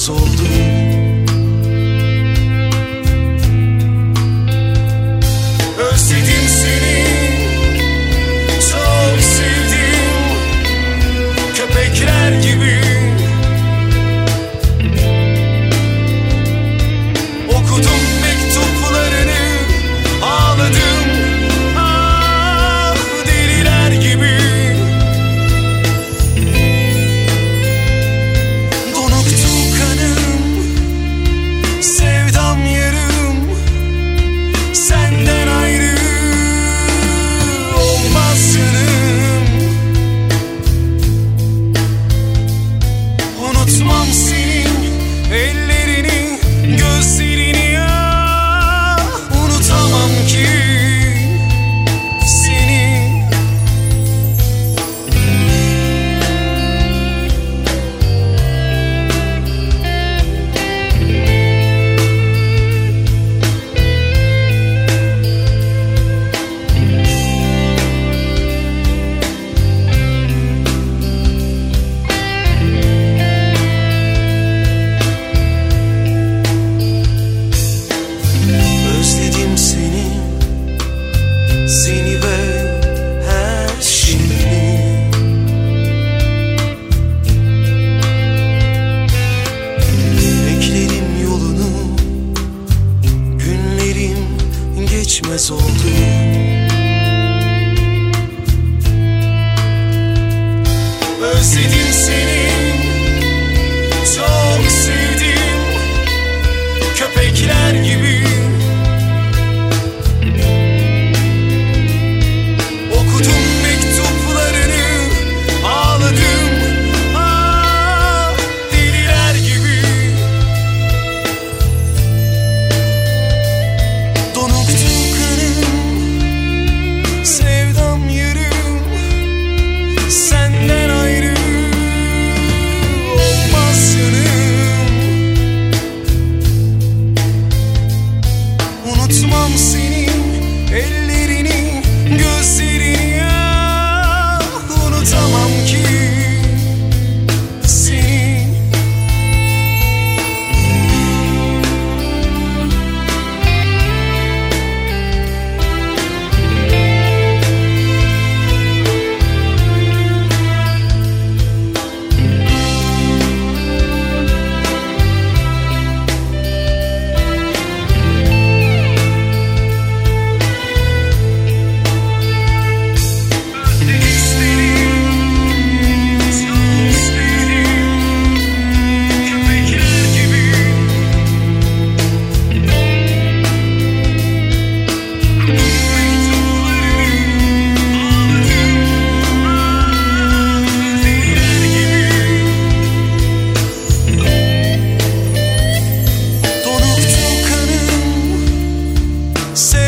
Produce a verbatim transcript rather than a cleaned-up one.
geçmez oldu. Özledim seni, çok sevdim, köpekler gibi. Okudum mektuplarını, ağladım, ah deliler gibi. Donuktu kanım, sevdam yarım, senden ayrı olmaz yanım. Unutmam senin ellerini, gözlerini, ya unutamam ki seni. Özledim seni, seni ve her şeyini. Beklerim yolunu, günlerim geçmez oldu. Özledim seni, çok sevdim, köpekler gibi. Okudum mektuplarını, ağladım, ah deliler gibi. Donuktu kanım, sevdam yarım, senden ayrı olmaz yanım. Unutmam senin ellerini, gözlerini, ya unutamam ki seni. Say